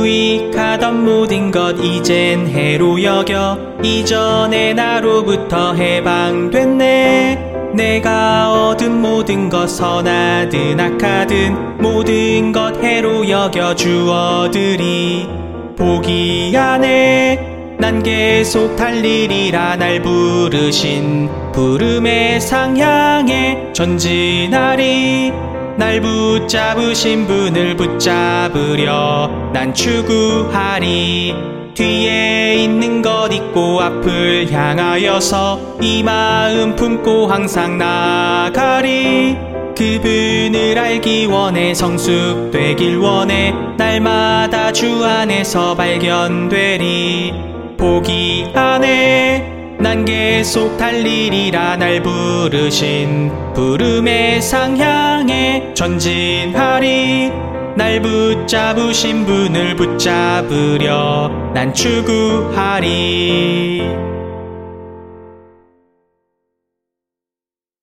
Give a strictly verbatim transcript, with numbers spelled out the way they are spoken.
유익하던 모든 것 이젠 해로 여겨 이전의 나로부터 해방됐네. 내가 얻은 모든 것 선하든 악하든 모든 것 해로 여겨 주어들이 포기하네. 난 계속 달리리라. 날 부르신 부름의 상향에 전진하리. 날 붙잡으신 분을 붙잡으려 난 추구하리. 뒤에 있는 것 잊고 앞을 향하여서 이 마음 품고 항상 나아가리. 그분을 알기 원해. 성숙되길 원해. 날마다 주 안에서 발견되리. 포기 안 해. 난 계속 달리리라. 날 부르신 부름의 상향에 전진하리. 날 붙잡으신 분을 붙잡으려 난 추구하리.